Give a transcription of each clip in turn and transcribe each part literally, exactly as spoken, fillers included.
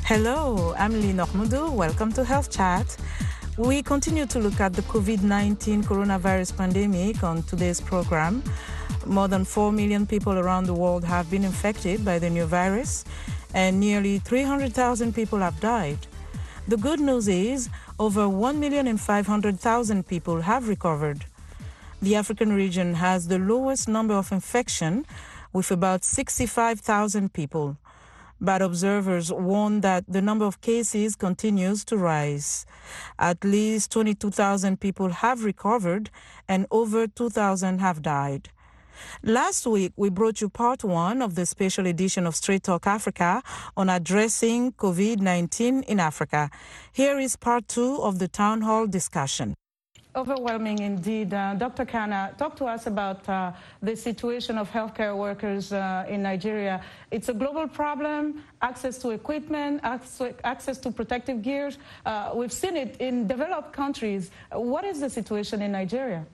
Hello, I'm Lee Normudu. Welcome to Health Chat. We continue to look at the COVID nineteen coronavirus pandemic on today's program. More than four million people around the world have been infected by the new virus, and nearly three hundred thousand people have died. The good news is over one million five hundred thousand people have recovered. The African region has the lowest number of infection, with about sixty-five thousand people. But observers warn that the number of cases continues to rise. At least twenty-two thousand people have recovered and over two thousand have died. Last week, we brought you part one of the special edition of Straight Talk Africa on addressing COVID nineteen in Africa. Here is part two of the town hall discussion. Overwhelming indeed. Uh, Doctor Kana, talk to us about uh, the situation of healthcare workers uh, in Nigeria. It's a global problem, access to equipment, access to protective gears. Uh, we've seen it in developed countries. What is the situation in Nigeria?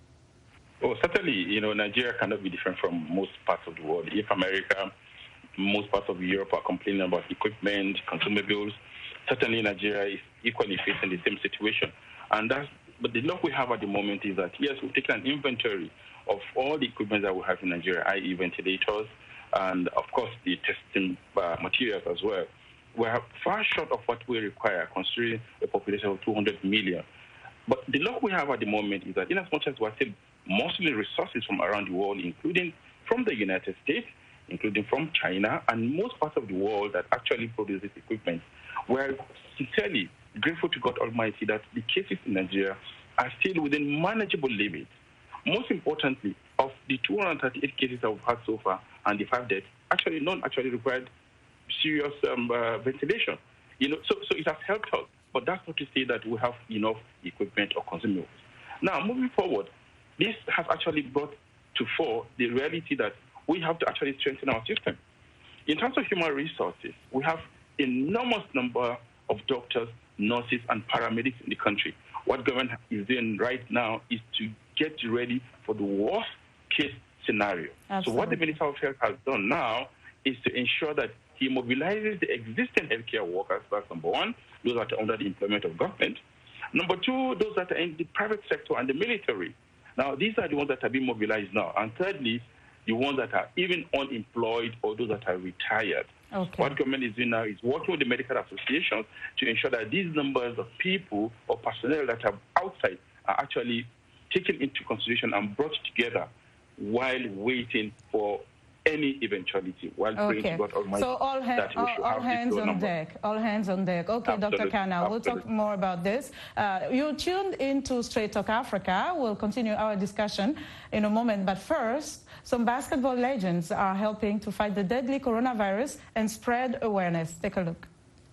Well, certainly, you know, Nigeria cannot be different from most parts of the world. If America, most parts of Europe are complaining about equipment, consumables, certainly Nigeria is equally facing the same situation. And that's But the luck we have at the moment is that, yes, we've taken an inventory of all the equipment that we have in Nigeria, that is ventilators, and, of course, the testing uh, materials as well. We are far short of what we require, considering a population of two hundred million. But the luck we have at the moment is that, in as much as we're still mostly resources from around the world, including from the United States, including from China, and most parts of the world that actually produces equipment, we're sincerely grateful to God Almighty that the cases in Nigeria are still within manageable limits. Most importantly, of the two hundred thirty-eight cases that we've had so far and the five deaths, actually none actually required serious um, uh, ventilation. You know, so, so it has helped us, but that's not to say that we have enough equipment or consumables. Now, moving forward, this has actually brought to fore the reality that we have to actually strengthen our system. In terms of human resources, we have enormous number of doctors, nurses, and paramedics in the country. What government is doing right now is to get ready for the worst case scenario. Absolutely. So what the Minister of Health has done now is to ensure that he mobilizes the existing healthcare workers, that's number one, those that are under the employment of government. Number two, those that are in the private sector and the military. Now, these are the ones that are being mobilized now. And thirdly, the ones that are even unemployed or those that are retired. Okay. What government is doing now is working with the medical associations to ensure that these numbers of people or personnel that are outside are actually taken into consideration and brought together while waiting for any eventuality, while okay. praying to God Almighty. So all, ha all, all hands on number. deck, all hands on deck. Okay, Absolutely. Doctor Kana, we'll talk more about this. Uh, you tuned into Straight Talk Africa. We'll continue our discussion in a moment, but first, some basketball legends are helping to fight the deadly coronavirus and spread awareness. Take a look.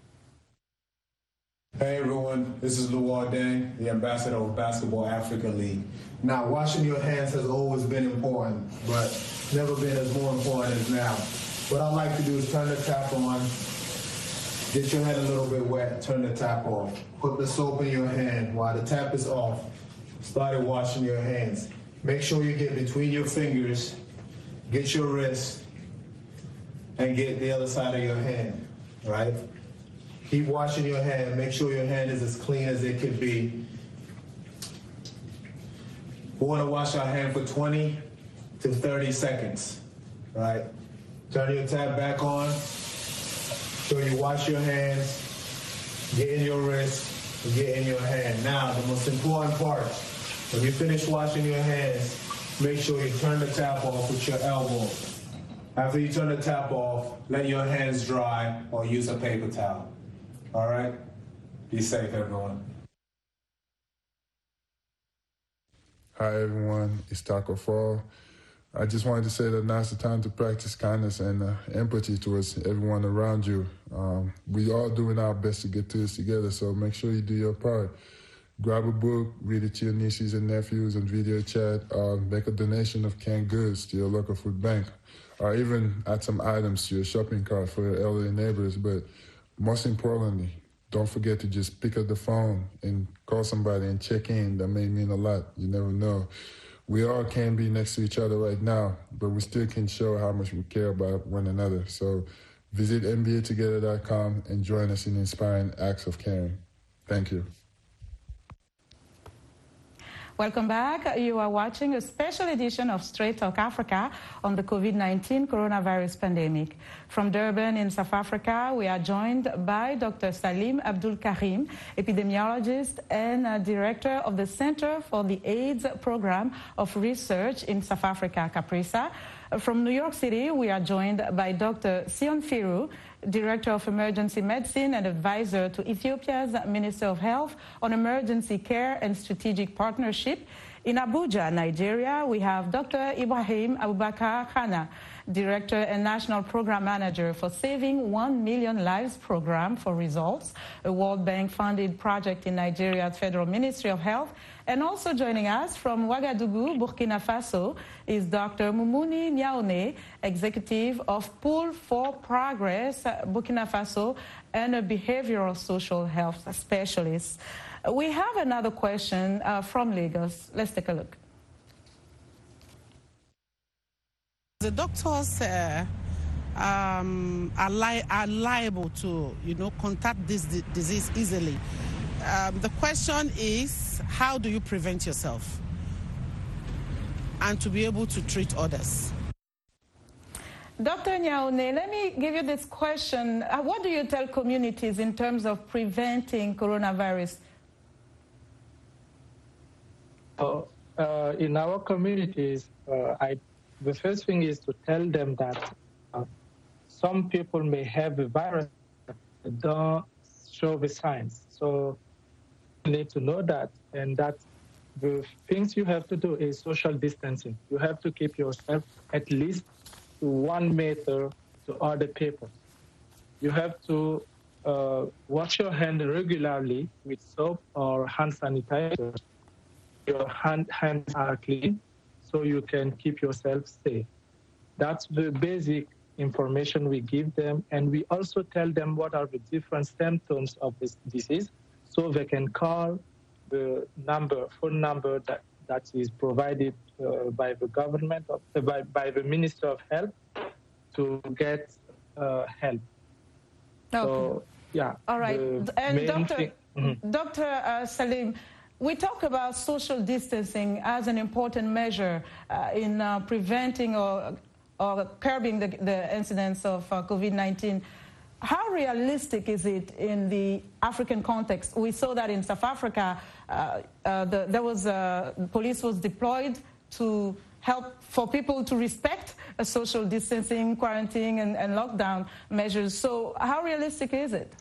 Hey everyone, this is Luol Deng, the ambassador of Basketball Africa League. Now, washing your hands has always been important, but never been as more important as now. What I like to do is turn the tap on, get your hand a little bit wet, turn the tap off. Put the soap in your hand while the tap is off. Start washing your hands. Make sure you get between your fingers, get your wrist, and get the other side of your hand, right? Keep washing your hand. Make sure your hand is as clean as it can be. We want to wash our hand for twenty to thirty seconds, right? Turn your tap back on. So you wash your hands, get in your wrist, and get in your hand. Now, the most important part, when you finish washing your hands, make sure you turn the tap off with your elbow. After you turn the tap off, let your hands dry or use a paper towel. All right? Be safe, everyone. Hi, everyone. It's Taco Fall. I just wanted to say that now's the time to practice kindness and uh, empathy towards everyone around you. Um, we all doing our best to get through this together, so make sure you do your part. Grab a book, read it to your nieces and nephews and video chat, uh, make a donation of canned goods to your local food bank, or even add some items to your shopping cart for your elderly neighbors. But most importantly, don't forget to just pick up the phone and call somebody and check in. That may mean a lot. You never know. We all can be next to each other right now, but we still can show how much we care about one another. So Visit M B A together dot com and join us in inspiring acts of caring. Thank you. Welcome back. You are watching a special edition of Straight Talk Africa on the COVID nineteen coronavirus pandemic. From Durban in South Africa, we are joined by Doctor Salim Abdul Karim, epidemiologist and uh, director of the Center for the AIDS Program of Research in South Africa, CAPRISA. From New York City, we are joined by Doctor Sion Firu, Director of Emergency Medicine and advisor to Ethiopia's Minister of Health on emergency care and strategic partnership. In Abuja, Nigeria, we have Doctor Ibrahim Abubakar Khana, Director and National Program Manager for Saving One Million Lives Program for Results, a World Bank-funded project in Nigeria's Federal Ministry of Health. And also joining us from Ouagadougou, Burkina Faso, is Doctor Moumouni Niaoune, Executive of Pool for Progress, Burkina Faso, and a behavioral social health specialist. We have another question uh, from Lagos. Let's take a look. The doctors uh, um, are, li are liable to, you know, contact this di disease easily. Um, the question is, how do you prevent yourself and to be able to treat others? Doctor Niaoune, let me give you this question. Uh, what do you tell communities in terms of preventing coronavirus? Uh, uh, in our communities, uh, I, the first thing is to tell them that uh, some people may have the virus that don't show the signs. So you need to know that, and that the things you have to do is social distancing. You have to keep yourself at least to one meter to other people. You have to uh, wash your hands regularly with soap or hand sanitizer. Your hand, hands are clean, so you can keep yourself safe. That's the basic information we give them, and we also tell them what are the different symptoms of this disease, so they can call the number, phone number that, that is provided uh, by the government, of, uh, by, by the Minister of Health to get uh, help. Okay. So, yeah. All right. And Doctor, mm-hmm. Doctor Uh, Salim, we talk about social distancing as an important measure uh, in uh, preventing or, or curbing the, the incidence of uh, COVID nineteen. How realistic is it in the African context? We saw that in South Africa, uh, uh, the, there was uh, police was deployed to help for people to respect a social distancing, quarantine, and, and lockdown measures. So how realistic is it?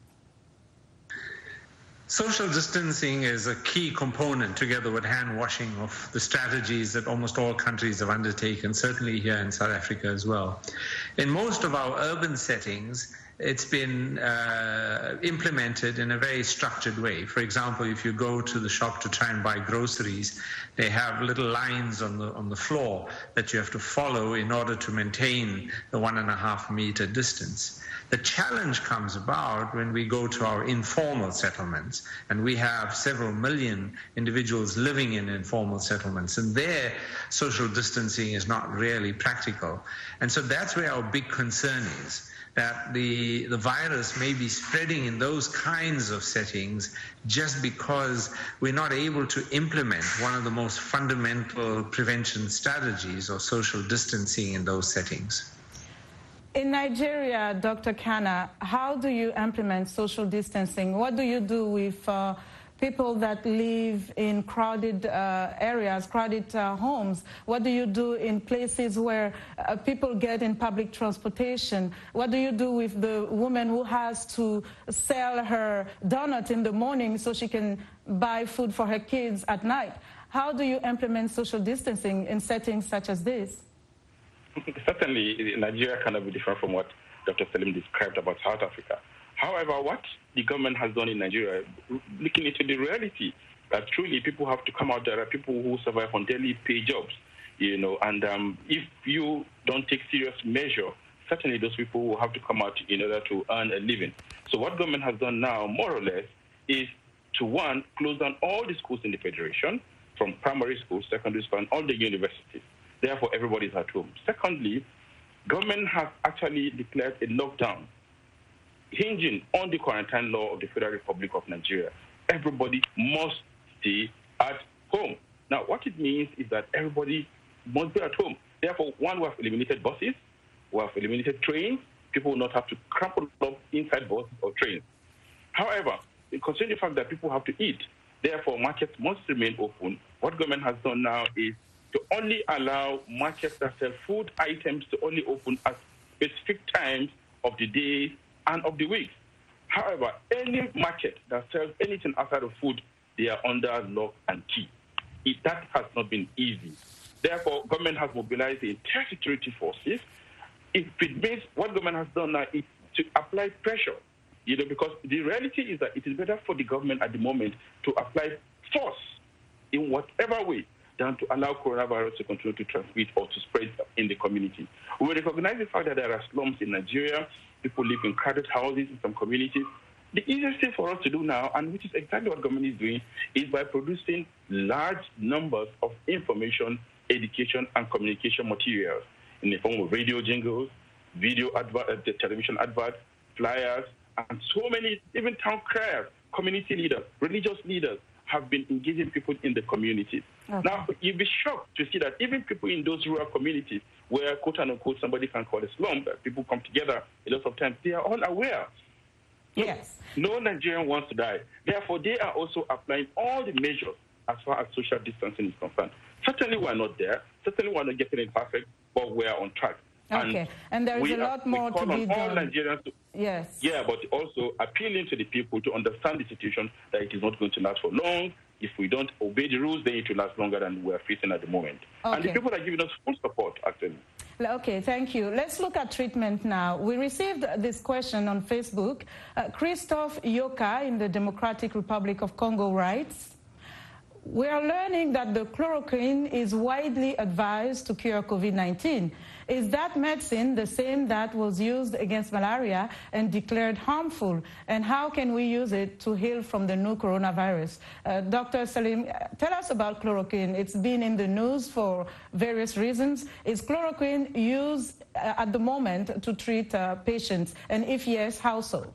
Social distancing is a key component, together with hand washing, of the strategies that almost all countries have undertaken, certainly here in South Africa as well. In most of our urban settings, it's been uh, implemented in a very structured way. For example, if you go to the shop to try and buy groceries, they have little lines on the on the floor that you have to follow in order to maintain the one and a half meter distance. The challenge comes about when we go to our informal settlements, and we have several million individuals living in informal settlements, and there social distancing is not really practical. And so that's where our big concern is, that the, the virus may be spreading in those kinds of settings just because we're not able to implement one of the most fundamental prevention strategies, or social distancing, in those settings. In Nigeria, Doctor Khana, how do you implement social distancing? What do you do with uh, people that live in crowded uh, areas, crowded uh, homes? What do you do in places where uh, people get in public transportation? What do you do with the woman who has to sell her donut in the morning so she can buy food for her kids at night? How do you implement social distancing in settings such as this? Certainly, Nigeria cannot be different from what Doctor Salim described about South Africa. However, what the government has done in Nigeria, looking into the reality that truly people have to come out. There are people who survive on daily pay jobs, you know, and um, if you don't take serious measure, certainly those people will have to come out in order to earn a living. So what government has done now, more or less, is to, one, close down all the schools in the Federation, from primary schools, secondary school, and all the universities. Therefore, everybody's at home. Secondly, government has actually declared a lockdown hinging on the quarantine law of the Federal Republic of Nigeria. Everybody must stay at home. Now, what it means is that everybody must be at home. Therefore, one, we have eliminated buses, we have eliminated trains. People will not have to crumple up inside buses or trains. However, considering the fact that people have to eat, therefore markets must remain open. What government has done now is to only allow markets that sell food items to only open at specific times of the day and of the week. However, any market that sells anything outside of food, they are under lock and key. It, that has not been easy. Therefore, government has mobilized the entire security forces. If it means what government has done now is to apply pressure, you know, because the reality is that it is better for the government at the moment to apply force in whatever way than to allow coronavirus to continue to transmit or to spread in the community. We recognize the fact that there are slums in Nigeria. People live in crowded houses in some communities. The easiest thing for us to do now, and which is exactly what government is doing, is by producing large numbers of information, education, and communication materials in the form of radio jingles, video advert, uh, television adverts, flyers, and so many, even town criers, community leaders, religious leaders have been engaging people in the communities. Okay. Now, you'll be shocked to see that even people in those rural communities where, quote unquote, somebody can call a slum, that people come together a lot of times, they are all aware. Yes. No, no Nigerian wants to die. Therefore, they are also applying all the measures as far as social distancing is concerned. Certainly, we're not there. Certainly, we're not getting it perfect, but we're on track. Okay, and, and there is a lot are, more to be done. All Nigerians to, yes. Yeah, but also appealing to the people to understand the situation, that it is not going to last for long. If we don't obey the rules, then it will last longer than we're facing at the moment. Okay. And the people are giving us full support, actually. Okay, thank you. Let's look at treatment now. We received this question on Facebook. Uh, Christophe Yoka in the Democratic Republic of Congo writes, we are learning that the chloroquine is widely advised to cure COVID nineteen. Is that medicine the same that was used against malaria and declared harmful? And how can we use it to heal from the new coronavirus? Uh, Doctor Salim, tell us about chloroquine. It's been in the news for various reasons. Is chloroquine used uh, at the moment to treat uh, patients? And if yes, how so?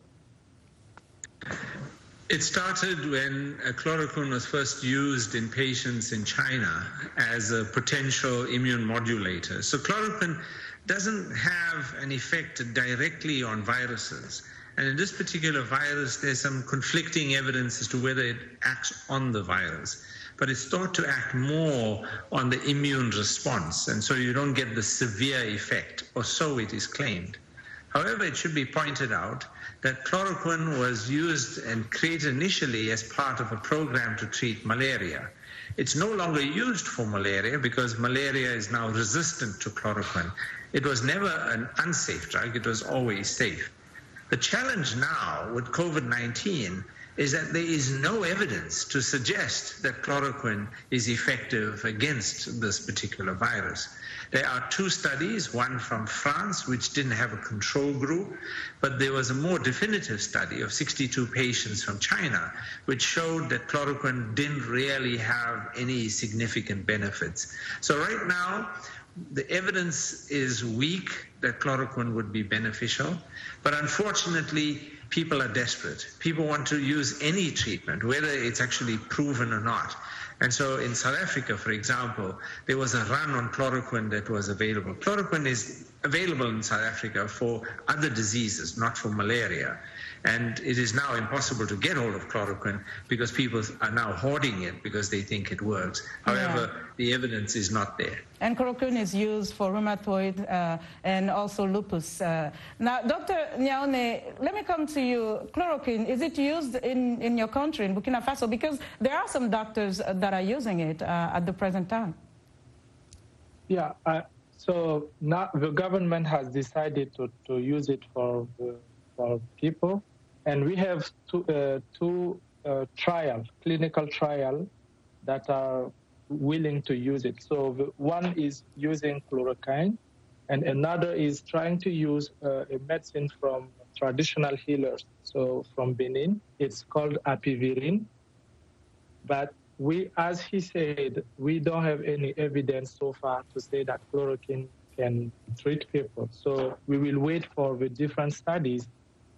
It started when chloroquine was first used in patients in China as a potential immune modulator. So chloroquine doesn't have an effect directly on viruses. And in this particular virus, there's some conflicting evidence as to whether it acts on the virus. But it's thought to act more on the immune response. And so you don't get the severe effect, or so it is claimed. However, it should be pointed out that chloroquine was used and created initially as part of a program to treat malaria. It's no longer used for malaria because malaria is now resistant to chloroquine. It was never an unsafe drug, it was always safe. The challenge now with COVID nineteen is that there is no evidence to suggest that chloroquine is effective against this particular virus. There are two studies, one from France, which didn't have a control group, but there was a more definitive study of sixty-two patients from China, which showed that chloroquine didn't really have any significant benefits. So right now, the evidence is weak that chloroquine would be beneficial, but unfortunately, people are desperate. People want to use any treatment, whether it's actually proven or not. And so in South Africa, for example, there was a run on chloroquine that was available. Chloroquine is available in South Africa for other diseases, not for malaria. And it is now impossible to get hold of chloroquine because people are now hoarding it because they think it works. However, yeah. the evidence is not there. And chloroquine is used for rheumatoid uh, and also lupus. Uh, now, Doctor Nyaone, let me come to you. Chloroquine, is it used in, in your country, in Burkina Faso? Because there are some doctors that are using it uh, at the present time. Yeah, uh, so now the government has decided to, to use it for, uh, for people. And we have two, uh, two uh, trials, clinical trials, that are willing to use it. So the one is using chloroquine, and another is trying to use uh, a medicine from traditional healers. So from Benin, it's called apivirine. But we, as he said, we don't have any evidence so far to say that chloroquine can treat people. So we will wait for the different studies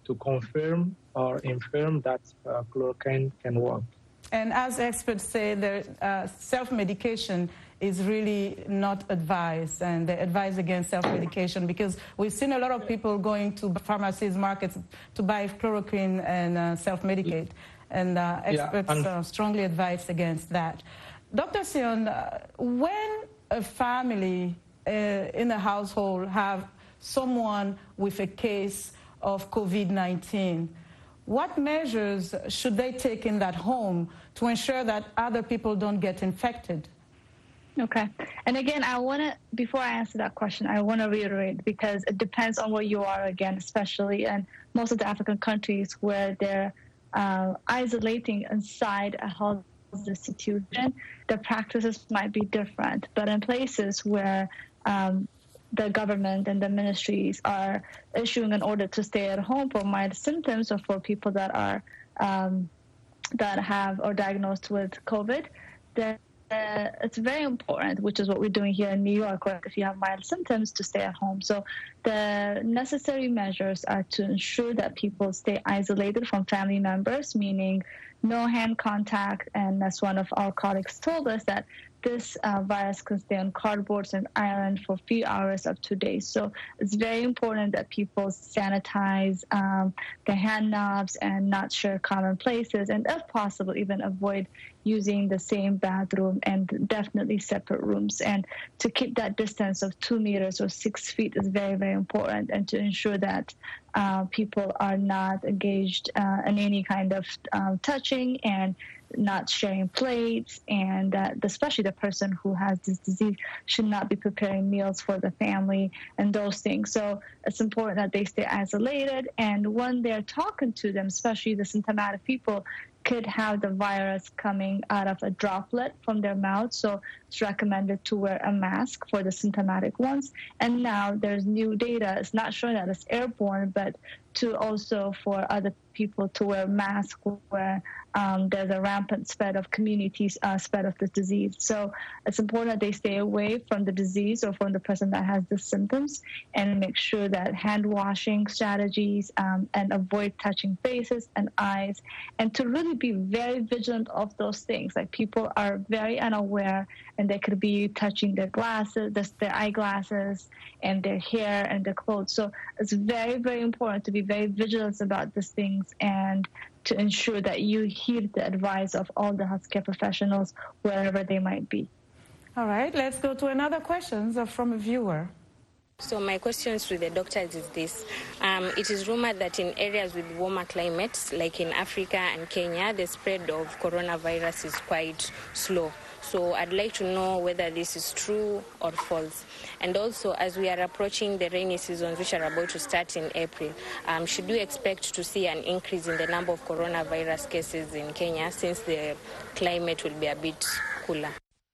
to confirm or infirm that uh, chloroquine can work. And as experts say, the uh, self-medication is really not advised, and they advise against self-medication because we've seen a lot of people going to pharmacies, markets to buy chloroquine and uh, self-medicate, and uh, experts yeah, and uh, strongly advise against that. Doctor Sion, uh, when a family uh, in a household have someone with a case of COVID nineteen, what measures should they take in that home to ensure that other people don't get infected? Okay. And again, I want to, before I answer that question, I want to reiterate, because it depends on where you are, again, especially in most of the African countries where they're uh, isolating inside a health institution, the practices might be different. But in places where um, the government and the ministries are issuing an order to stay at home for mild symptoms or for people that are um, that have or diagnosed with COVID, then uh, it's very important, which is what we're doing here in New York, where if you have mild symptoms, to stay at home. So the necessary measures are to ensure that people stay isolated from family members, meaning no hand contact, and as one of our colleagues told us, that this uh, virus can stay on cardboards and iron for a few hours up to days. So it's very important that people sanitize um, their hand knobs and not share common places, and if possible, even avoid using the same bathroom and definitely separate rooms. And to keep that distance of two meters or six feet is very, very important, and to ensure that uh, people are not engaged uh, in any kind of um, touching and not sharing plates, and uh, especially the person who has this disease should not be preparing meals for the family and those things. So it's important that they stay isolated, and when they're talking to them, especially the symptomatic people, could have the virus coming out of a droplet from their mouth. So it's recommended to wear a mask for the symptomatic ones. And now there's new data. It's not showing that it's airborne, but to also for other people to wear masks where um, there's a rampant spread of communities, uh, spread of the disease. So it's important that they stay away from the disease or from the person that has the symptoms, and make sure that hand washing strategies um, and avoid touching faces and eyes, and to really be very vigilant of those things. Like, people are very unaware, and they could be touching their glasses, their eyeglasses, and their hair and their clothes. So it's very, very important to be very vigilant about these things, and to ensure that you heed the advice of all the healthcare professionals wherever they might be. All right, let's go to another question from a viewer. So my question to the doctors is this. Um, it is rumored that in areas with warmer climates, like in Africa and Kenya, the spread of coronavirus is quite slow. So I'd like to know whether this is true or false. And also, as we are approaching the rainy seasons, which are about to start in April, um, should we expect to see an increase in the number of coronavirus cases in Kenya, since the climate will be a bit cooler?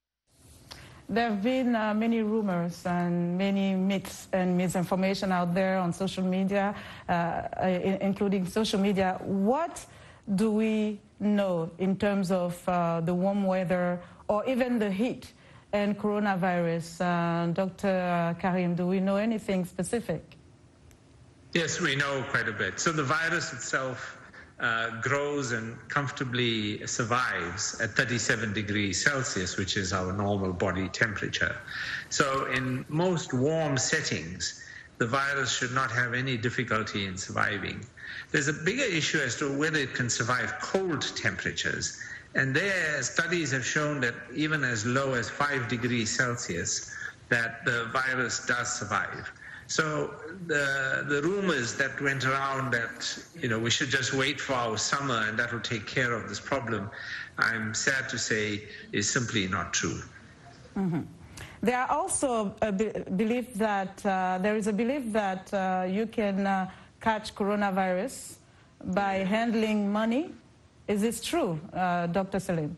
There have been uh, many rumors and many myths and misinformation out there on social media, uh, including social media. What do we know in terms of uh, the warm weather or even the heat and coronavirus? Uh, Doctor Karim, do we know anything specific? Yes, we know quite a bit. So the virus itself uh, grows and comfortably survives at thirty-seven degrees Celsius, which is our normal body temperature. So in most warm settings, the virus should not have any difficulty in surviving. There's a bigger issue as to whether it can survive cold temperatures. And there, studies have shown that even as low as five degrees Celsius, that the virus does survive. So the the rumors that went around that, you know, we should just wait for our summer and that will take care of this problem, I'm sad to say, is simply not true. Mm-hmm. There are also a be belief that uh, there is a belief that uh, you can uh, catch coronavirus by handling money. Is this true, uh, Doctor Salim?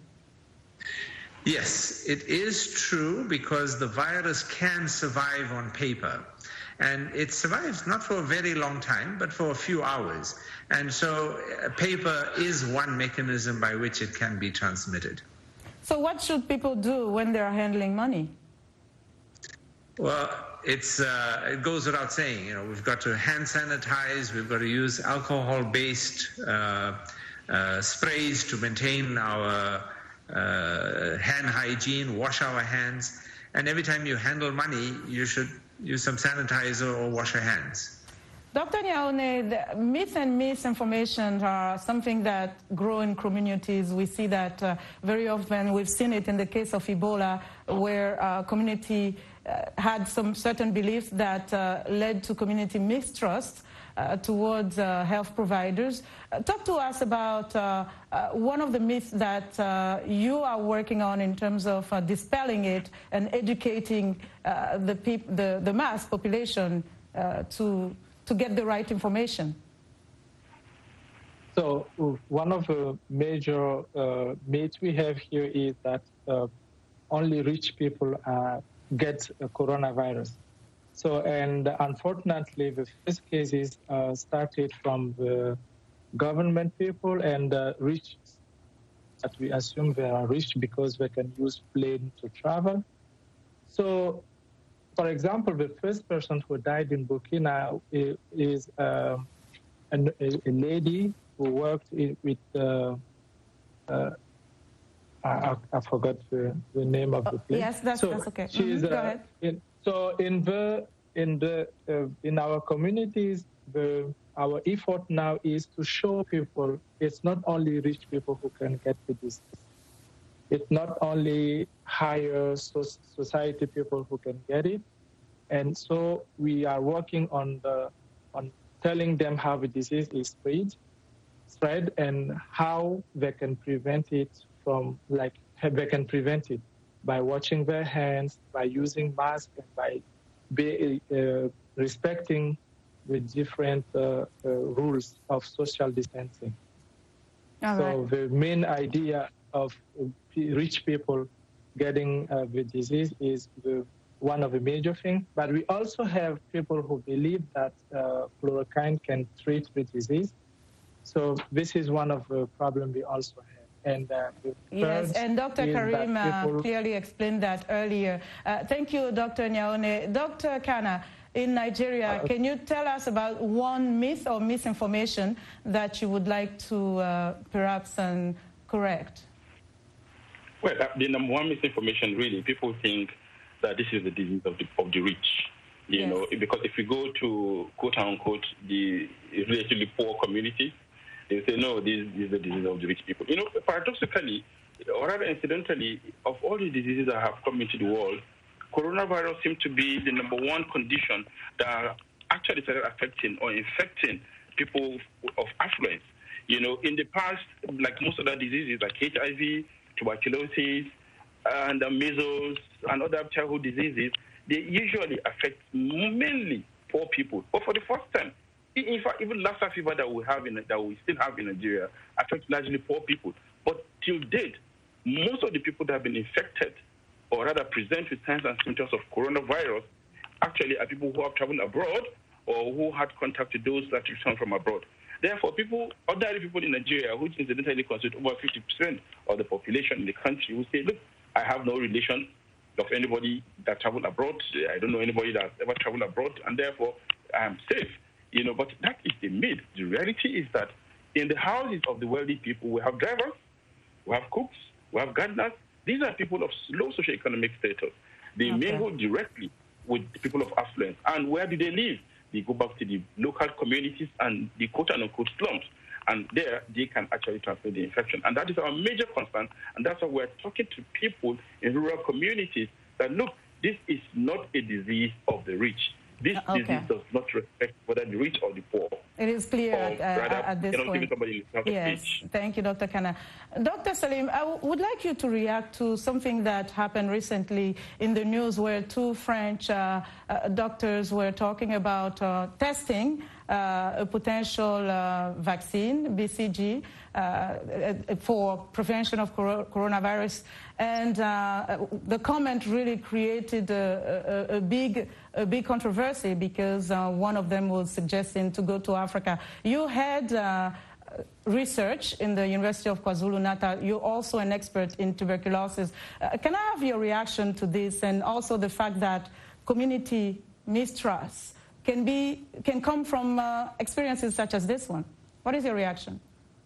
Yes, it is true, because the virus can survive on paper. And it survives not for a very long time, but for a few hours. And so uh, paper is one mechanism by which it can be transmitted. So what should people do when they're handling money? Well, it's, uh, it goes without saying, you know, we've got to hand sanitize, we've got to use alcohol-based uh, uh, sprays to maintain our uh, hand hygiene, wash our hands, and every time you handle money, you should use some sanitizer or wash your hands. Doctor Nyaone, the myth and misinformation are something that grow in communities. We see that uh, very often. We've seen it in the case of Ebola, where uh, community uh, had some certain beliefs that uh, led to community mistrust uh, towards uh, health providers. Uh, talk to us about uh, uh, one of the myths that uh, you are working on in terms of uh, dispelling it and educating uh, the, peop the, the mass population uh, to to get the right information. So one of the major uh, myths we have here is that uh, only rich people uh, get a coronavirus. So, and unfortunately, the first cases uh, started from the government people and uh, rich, that we assume they are rich because they can use plane to travel. So, for example, the first person who died in Burkina is uh, a, a lady who worked in, with, uh, uh, I, I forgot the, the name of the place. Oh, yes, that's, so that's okay. She's, mm-hmm. Go uh, ahead. In, so in the in the uh, in our communities, the, our effort now is to show people it's not only rich people who can get the disease. It's not only higher society people who can get it. And so we are working on the on telling them how the disease is spread, spread and how they can prevent it from, like, they can prevent it by washing their hands, by using masks, and by be, uh, respecting the different uh, uh, rules of social distancing. All so right. The main idea of rich people getting uh, the disease is the, one of the major things. But we also have people who believe that uh, chloroquine can treat the disease. So this is one of the problems we also have. And uh, yes, and Doctor Karim people... uh, clearly explained that earlier. Uh, thank you, Doctor Nyaone. Doctor Kana, in Nigeria, uh, can you tell us about one myth or misinformation that you would like to uh, perhaps um, correct? Well, the number one misinformation, really, people think that this is the disease of the, of the rich, you yes. know, because if you go to, quote-unquote, the relatively poor community, they say, no, this, this is the disease of the rich people. You know, paradoxically, or rather incidentally, of all the diseases that have come into the world, coronavirus seems to be the number one condition that actually started affecting or infecting people of affluence. You know, in the past, like most other diseases like H I V, tuberculosis, and uh, measles, and other childhood diseases, they usually affect mainly poor people. But for the first time, in fact, even Lassa fever that we have in that we still have in Nigeria affects largely poor people. But till date, most of the people that have been infected, or rather present with signs and symptoms of coronavirus, actually are people who have traveled abroad or who had contact with those that returned from abroad. Therefore, people, ordinary people in Nigeria, which incidentally constitute over fifty percent of the population in the country, will say, look, I have no relation of anybody that traveled abroad. I don't know anybody that ever traveled abroad, and therefore I am safe. You know, but that is the myth. The reality is that in the houses of the wealthy people, we have drivers, we have cooks, we have gardeners. These are people of low socioeconomic status. They okay. mingle directly with the people of affluence. And where do they live? They go back to the local communities and the quote-unquote slums. And there, they can actually transmit the infection. And that is our major concern. And that's why we're talking to people in rural communities that, look, this is not a disease of the rich. This okay. disease does not respect whether the rich or the poor. It is clear at, uh, at this point. Yes, thank you, Doctor Kana. Doctor Salim, I would like you to react to something that happened recently in the news where two French uh, uh, doctors were talking about uh, testing uh, a potential uh, vaccine, B C G, uh, for prevention of coronavirus. And uh, the comment really created a, a, a, big, a big controversy because uh, one of them was suggesting to go to Africa. You had uh, research in the University of KwaZulu-Natal. You're also an expert in tuberculosis. Uh, can I have your reaction to this, and also the fact that community mistrust can be can come from uh, experiences such as this one. What is your reaction?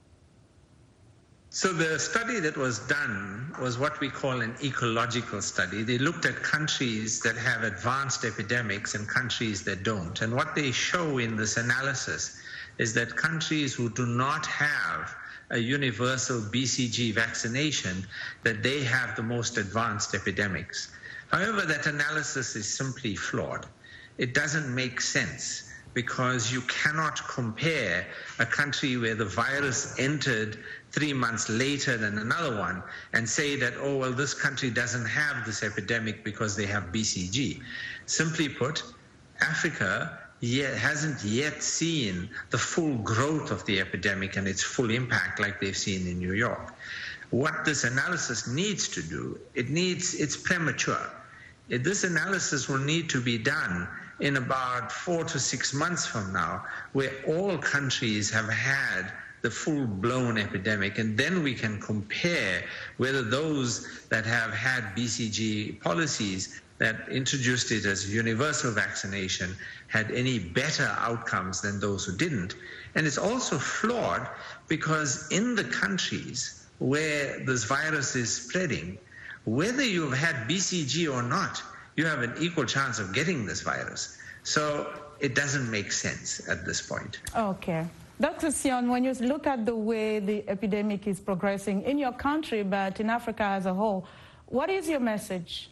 So the study that was done was what we call an ecological study. They looked at countries that have advanced epidemics and countries that don't. And what they show in this analysis is that countries who do not have a universal B C G vaccination, that they have the most advanced epidemics. However, that analysis is simply flawed. It doesn't make sense, because you cannot compare a country where the virus entered three months later than another one and say that, oh, well, this country doesn't have this epidemic because they have B C G. Simply put, Africa yet hasn't yet seen the full growth of the epidemic and its full impact like they've seen in New York. What this analysis needs to do, it needs, it's premature. This analysis will need to be done in about four to six months from now, where all countries have had the full-blown epidemic, and then we can compare whether those that have had B C G policies that introduced it as universal vaccination had any better outcomes than those who didn't. And it's also flawed because in the countries where this virus is spreading, whether you've had B C G or not, you have an equal chance of getting this virus. So it doesn't make sense at this point. Okay. Doctor Sion, when you look at the way the epidemic is progressing in your country, but in Africa as a whole, what is your message?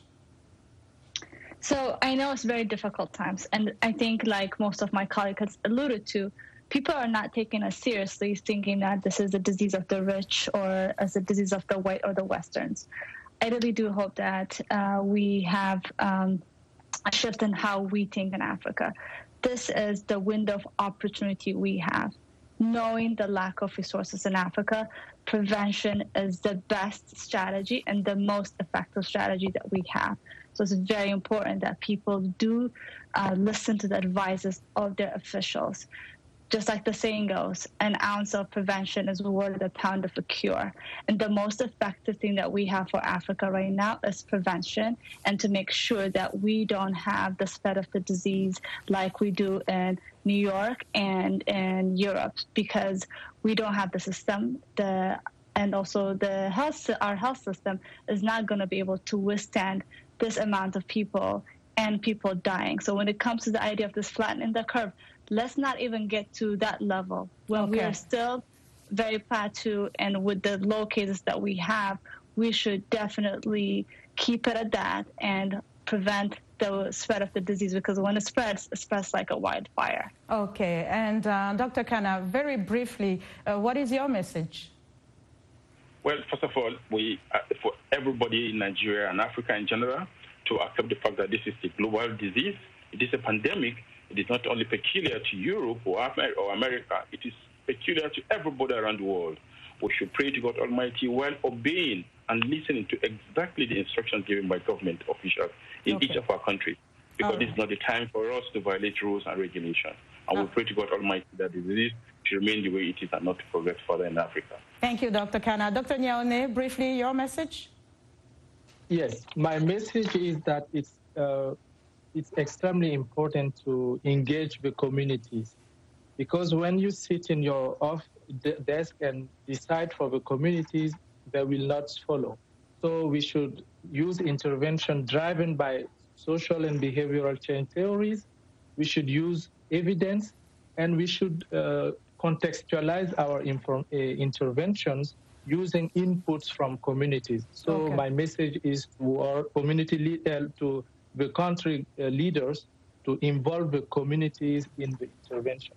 So I know it's very difficult times, and I think, like most of my colleagues has alluded to, people are not taking us seriously, thinking that this is a disease of the rich or as a disease of the white or the Westerns. I really do hope that uh, we have um, a shift in how we think in Africa. This is the window of opportunity we have. Knowing the lack of resources in Africa, prevention is the best strategy and the most effective strategy that we have. So it's very important that people do uh, listen to the advices of their officials. Just like the saying goes, an ounce of prevention is worth a pound of a cure. And the most effective thing that we have for Africa right now is prevention, and to make sure that we don't have the spread of the disease like we do in New York and in Europe, because we don't have the system, the and also the health, our health system is not going to be able to withstand this amount of people and people dying. So when it comes to the idea of this flattening the curve, let's not even get to that level. When okay. we are still very plateau and with the low cases that we have, we should definitely keep it at that and prevent the spread of the disease, because when it spreads, it spreads like a wildfire. Okay, and uh, Doctor Kana, very briefly, uh, what is your message? Well, first of all, we uh, for everybody in Nigeria and Africa in general to accept the fact that this is a global disease. It is a pandemic. It is not only peculiar to Europe or America. It is peculiar to everybody around the world. We should pray to God Almighty while obeying and listening to exactly the instructions given by government officials in okay. each of our countries, because right. this is not the time for us to violate rules and regulations. And oh. we pray to God Almighty that the disease should remain the way it is and not to progress further in Africa. Thank you, Doctor Kana. Doctor Nyaone, briefly, your message? Yes, my message is that it's uh, it's extremely important to engage the communities, because when you sit in your off desk and decide for the communities, they will not follow. So we should use intervention driven by social and behavioral change theories. We should use evidence, and we should uh, contextualize our inform uh, interventions using inputs from communities. So okay. my message is to our community lead, uh, to the country uh, leaders to involve the communities in the intervention.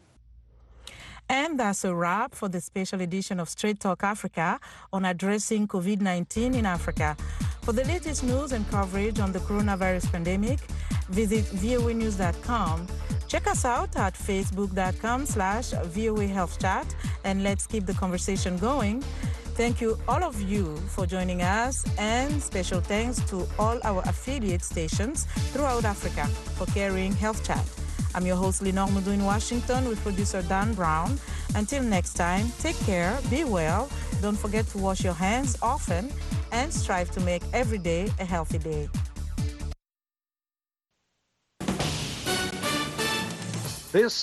And that's a wrap for the special edition of Straight Talk Africa on addressing COVID nineteen in Africa. For the latest news and coverage on the coronavirus pandemic, visit V O A news dot com. Check us out at facebook dot com slash V O A Health Chat, and let's keep the conversation going. Thank you, all of you, for joining us, and special thanks to all our affiliate stations throughout Africa for carrying Health Chat. I'm your host, Lenore Mudu in Washington, with producer Dan Brown. Until next time, take care, be well, don't forget to wash your hands often, and strive to make every day a healthy day. This